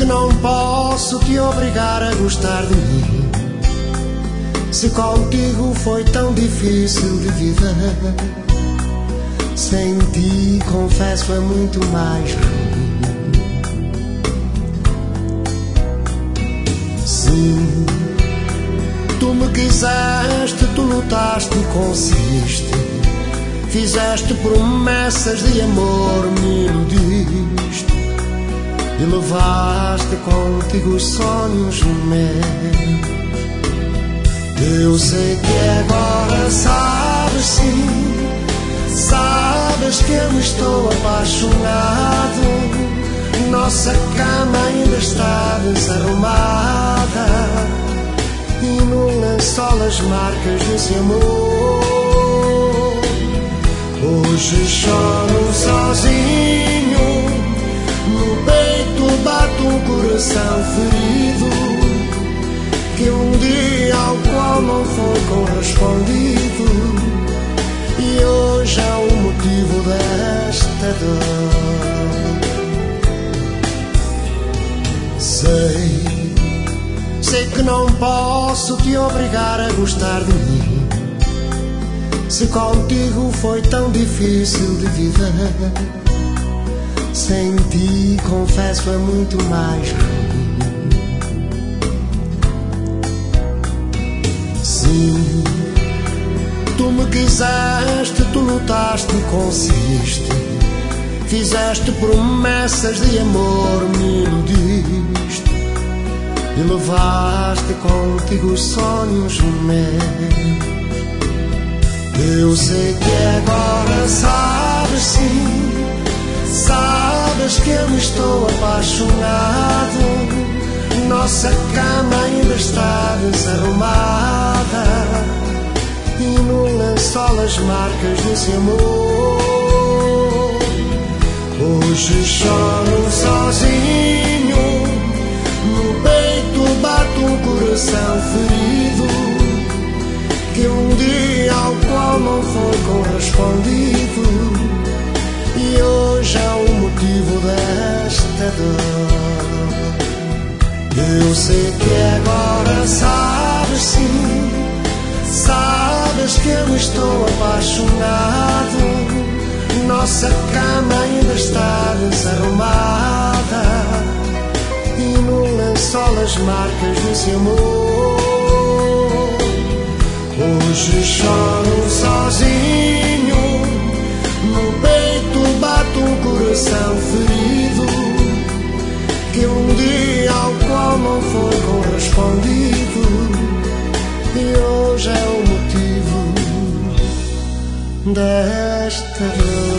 que não posso te obrigar a gostar de mim. Se contigo foi tão difícil de viver, sem ti, confesso, é muito mais ruim. Sim, tu me quiseste, tu lutaste e conseguiste. Fizeste promessas de amor, me iludiste e levaste contigo os sonhos meus. Eu sei que agora sabes, sim, sabes que eu estou apaixonado. Nossa cama ainda está desarrumada e no lençol as marcas desse amor. Hoje choro sozinho, no peito bate um coração ferido, que um dia ao qual não foi correspondido, e hoje é o motivo desta dor. Sei que não posso te obrigar a gostar de mim. Se contigo foi tão difícil de viver, sem ti, confesso, é muito mais ruim. Sim, tu me quiseste, tu lutaste e conseguiste. Fizeste promessas de amor, me iludiste e levaste contigo os sonhos meus. Eu sei que agora sabes, sim, sabes que eu estou apaixonado. Nossa cama ainda está desarrumada e no lençol as marcas desse amor. Hoje choro sozinho, no peito bate um coração ferido, que um dia ao qual não foi correspondido, e hoje é o motivo desta dor. Eu sei que agora sabes, sim, sabes que eu estou apaixonado. Nossa cama ainda está desarrumada e no lençol as marcas desse amor. Hoje choro sozinho, no peito bate um coração ferido, que um dia ao qual não foi correspondido, e hoje é o motivo desta dor.